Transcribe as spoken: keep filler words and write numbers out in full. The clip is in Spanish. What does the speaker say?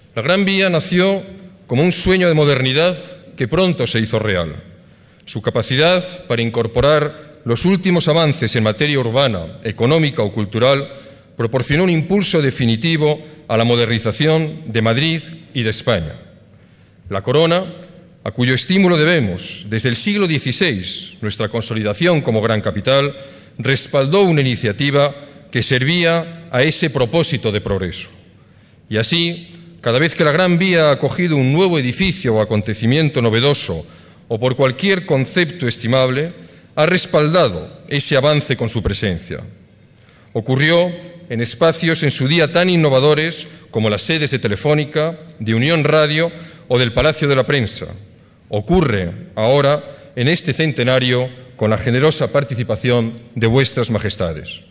La Gran Vía nació como un sueño de modernidad que pronto se hizo real. Su capacidad para incorporar los últimos avances en materia urbana, económica o cultural proporcionó un impulso definitivo a la modernización de Madrid y de España. La Corona, a cuyo estímulo debemos, desde el siglo dieciséis, nuestra consolidación como gran capital, respaldó una iniciativa que servía a ese propósito de progreso. Y así, cada vez que la Gran Vía ha acogido un nuevo edificio o acontecimiento novedoso o por cualquier concepto estimable, ha respaldado ese avance con su presencia. Ocurrió en espacios en su día tan innovadores como las sedes de Telefónica, de Unión Radio o del Palacio de la Prensa. Ocurre ahora en este centenario con la generosa participación de vuestras majestades.